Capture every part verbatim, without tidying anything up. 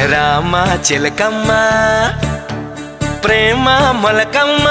రామ చిలకమ్మ ప్రేమ మొలకమ్మ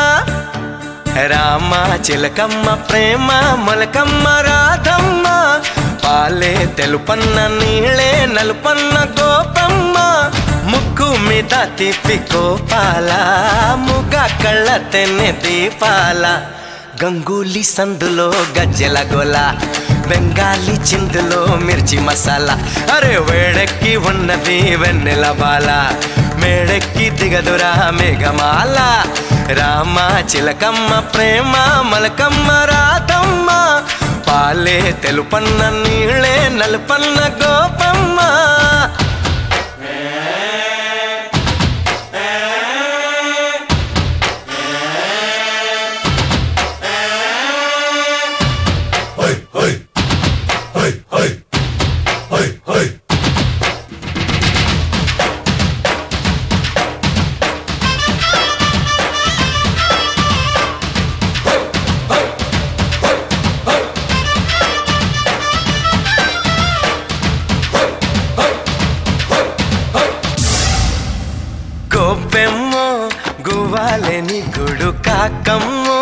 రామ చిలకమ్మ ప్రేమ మొలకమ్మ రాధమ్మ పాలే తెలుపన్న నీళ్ళే నలుపన్న గోపమ్మ ముక్కు మీద తిప్పి గోపాల ముగ కళ్ళ తెన్నె దీపాల గంగూలీ సందులో గజ్జెల గోల బెంగాలీ చిందులో మిర్చి మసాలా అరే వేడెక్కి ఉన్నది వెన్నెల బాల మేడెక్కి దిగదురా మేఘమాల రామ చిలకమ్మ ప్రేమ మలకమ్మ రాధమ్మ పాలే తెలుపన్న నీళ్ళే నలుపన్న గోపమ్మ గోపెమ్మో గువ్వాలేని గుడు కాకమ్మో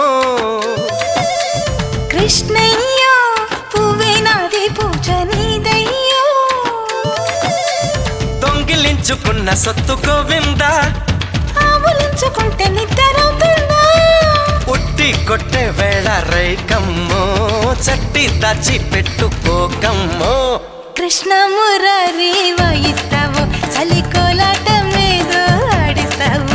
కృష్ణయ్యో పువ్వే నాది పూజ నీదయ్యో దొంగిలించుకున్న సొత్తు గోవిందా ఆవులించుకుంటే నిద్రవుతుందా ఉట్టి కొట్టే వేళ రైకమ్మో చట్టి దాచి పెట్టుకోకమ్మో కృష్ణ మురారి వాయిస్తావు చలి కోలాటం ఏదో ఆడిస్తావు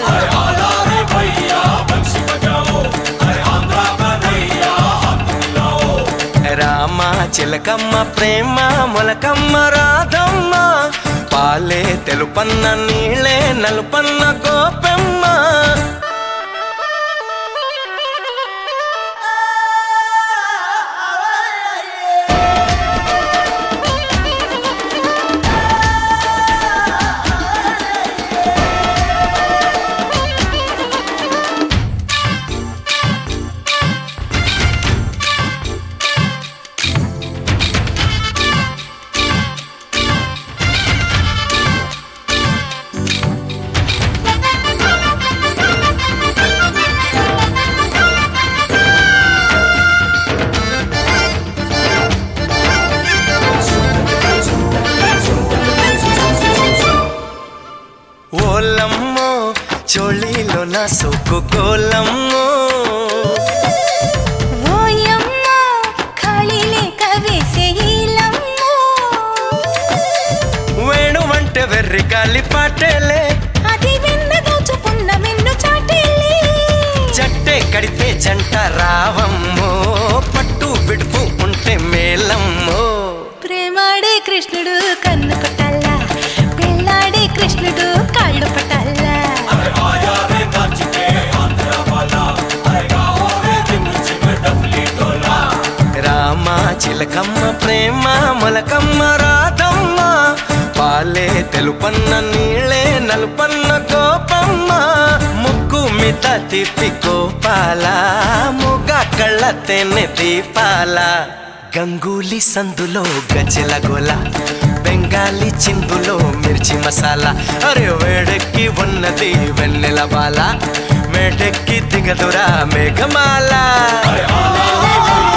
రామ చిలకమ్మ ప్రేమ మొలకమ్మ రాధమ్మ పాలే తెలుపన్న నీళ్ళే నలుపన్న గోపెమ్మ ఓలమ్మో చోళీలో నా సోకు గోలమ్మో ఓయమ్మో ఖాళీ లేక వేసే ఈలమ్మో వేణు వంటే వెర్రి గాలి పాటేలే అది వెన్న దోచుకున్న మెన్ను చాటేలే జట్టే కడితే జంట రావమ్మో పట్టు విడుపు ఉంటే మేలమ్మో ప్రేమాడే కృష్ణుడు కన్ను కొట్టాలా పెళ్ళాడే కృష్ణుడు కాళ్ళు పట్టాలా రామ చిలకమ్మ ప్రేమ మొలకమ్మ రాధమ్మ పాలే తెలుపన్న నీళ్ళే నలుపన్న గోపమ్మ ముక్కు మీద తిప్పి గోపాల ముగ కళ్ళ తెన్నె దీపాల గంగూలీ సందులో గజ్జెల గోల బెంగాలీ చిందులో మిర్చి మసాలా అరే వేడెక్కి ఉన్నది వెన్నెల బాల మేడెక్కి దిగదురా మేఘమాల